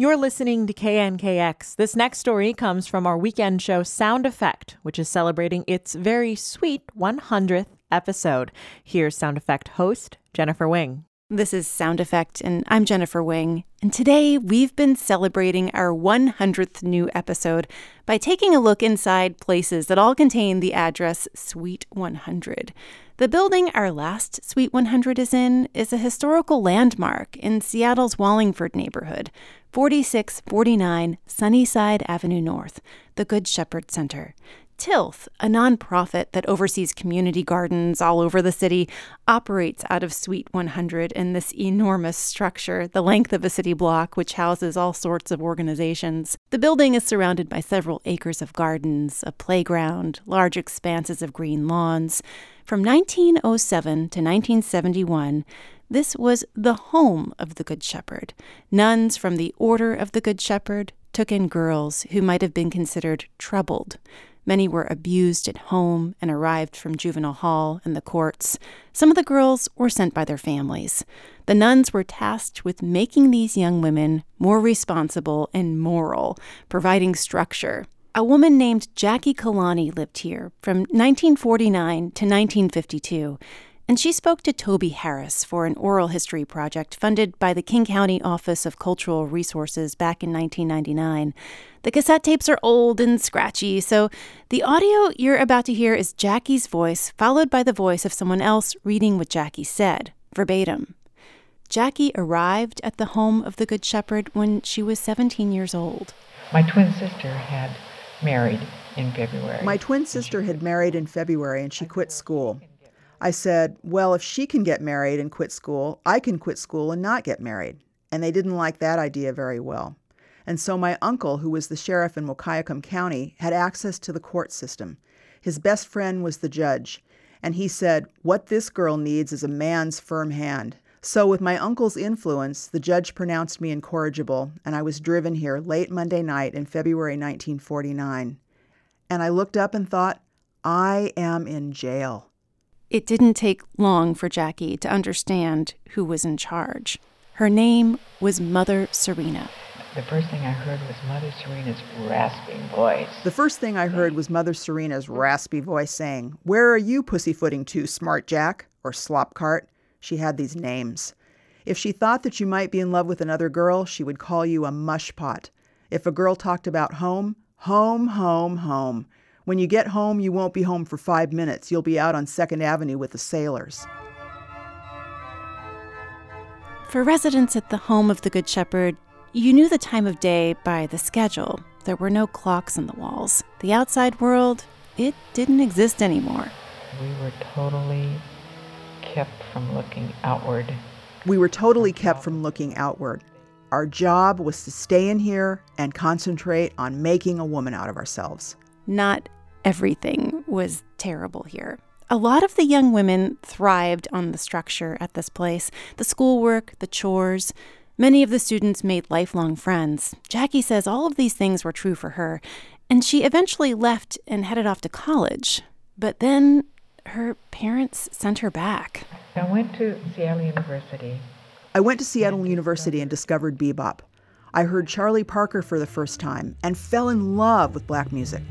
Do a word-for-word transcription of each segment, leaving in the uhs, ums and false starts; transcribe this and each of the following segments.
You're listening to K N K X. This next story comes from our weekend show Sound Effect, which is celebrating its very sweet one hundredth episode. Here's Sound Effect host Jennifer Wing. This is Sound Effect, and I'm Jennifer Wing. And today we've been celebrating our one hundredth new episode by taking a look inside places that all contain the address Suite one hundred. The building our last Suite one hundred is in is a historical landmark in Seattle's Wallingford neighborhood, forty-six forty-nine Sunnyside Avenue North, the Good Shepherd Center. Tilth, a nonprofit that oversees community gardens all over the city, operates out of Suite one hundred in this enormous structure, the length of a city block, which houses all sorts of organizations. The building is surrounded by several acres of gardens, a playground, large expanses of green lawns. From nineteen oh seven to nineteen seventy-one, this was the home of the Good Shepherd. Nuns from the Order of the Good Shepherd took in girls who might have been considered troubled. Many were abused at home and arrived from juvenile hall and the courts. Some of the girls were sent by their families. The nuns were tasked with making these young women more responsible and moral, providing structure. A woman named Jackie Kalani lived here from nineteen forty-nine to nineteen fifty-two, and she spoke to Toby Harris for an oral history project funded by the King County Office of Cultural Resources back in nineteen ninety-nine. The cassette tapes are old and scratchy, so the audio you're about to hear is Jackie's voice, followed by the voice of someone else reading what Jackie said, verbatim. Jackie arrived at the home of the Good Shepherd when she was seventeen years old. My twin sister had married in February. My twin sister had married in February and she quit school. I said, well, if she can get married and quit school, I can quit school and not get married. And they didn't like that idea very well. And so my uncle, who was the sheriff in Wahkiakum County, had access to the court system. His best friend was the judge. And he said, what this girl needs is a man's firm hand. So with my uncle's influence, the judge pronounced me incorrigible, and I was driven here late Monday night in February nineteen forty-nine. And I looked up and thought, I am in jail. It didn't take long for Jackie to understand who was in charge. Her name was Mother Serena. The first thing I heard was Mother Serena's raspy voice. The first thing I heard was Mother Serena's raspy voice saying, where are you pussyfooting to, Smart Jack, or Slopcart? She had these names. If she thought that you might be in love with another girl, she would call you a mushpot. If a girl talked about home, home, home, home. When you get home, you won't be home for five minutes. You'll be out on Second Avenue with the sailors. For residents at the home of the Good Shepherd, you knew the time of day by the schedule. There were no clocks on the walls. The outside world, it didn't exist anymore. We were totally kept from looking outward. We were totally kept from looking outward. Our job was to stay in here and concentrate on making a woman out of ourselves. Not everything was terrible here. A lot of the young women thrived on the structure at this place, the schoolwork, the chores. Many of the students made lifelong friends. Jackie says all of these things were true for her, and she eventually left and headed off to college. But then her parents sent her back. I went to Seattle University. I went to Seattle University and discovered bebop. I heard Charlie Parker for the first time and fell in love with black music.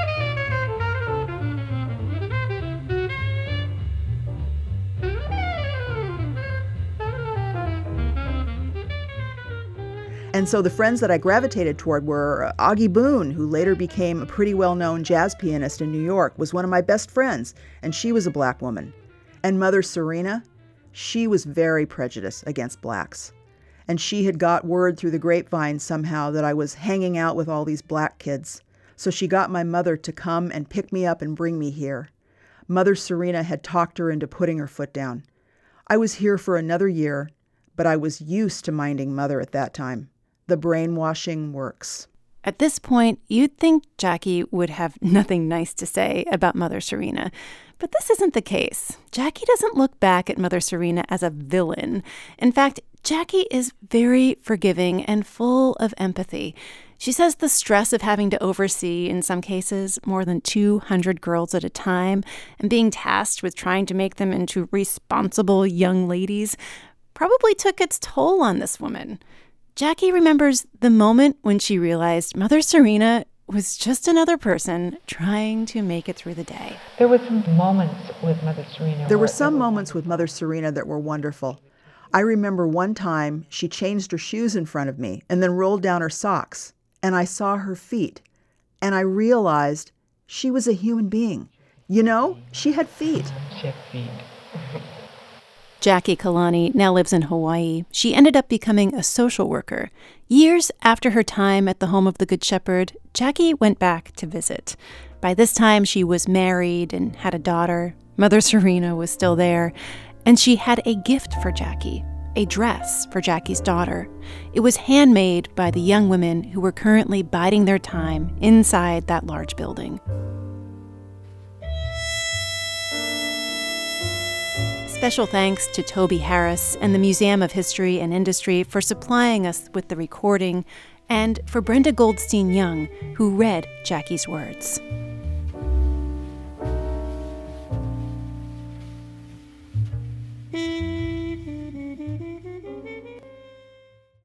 And so the friends that I gravitated toward were Augie Boone, who later became a pretty well-known jazz pianist in New York, was one of my best friends, and she was a black woman. And Mother Serena, she was very prejudiced against blacks. And she had got word through the grapevine somehow that I was hanging out with all these black kids. So she got my mother to come and pick me up and bring me here. Mother Serena had talked her into putting her foot down. I was here for another year, but I was used to minding Mother at that time. The brainwashing works. At this point, you'd think Jackie would have nothing nice to say about Mother Serena. But this isn't the case. Jackie doesn't look back at Mother Serena as a villain. In fact, Jackie is very forgiving and full of empathy. She says the stress of having to oversee, in some cases, more than two hundred girls at a time and being tasked with trying to make them into responsible young ladies probably took its toll on this woman. Jackie remembers the moment when she realized Mother Serena was just another person trying to make it through the day. There were some moments with Mother Serena. There were some moments with Mother Serena that were wonderful. I remember one time she changed her shoes in front of me and then rolled down her socks, and I saw her feet, and I realized she was a human being. You know, she had feet. She had feet. Jackie Kalani now lives in Hawaii. She ended up becoming a social worker. Years after her time at the Home of the Good Shepherd, Jackie went back to visit. By this time, she was married and had a daughter. Mother Serena was still there, and she had a gift for Jackie, a dress for Jackie's daughter. It was handmade by the young women who were currently biding their time inside that large building. Special thanks to Toby Harris and the Museum of History and Industry for supplying us with the recording, and for Brenda Goldstein Young, who read Jackie's words.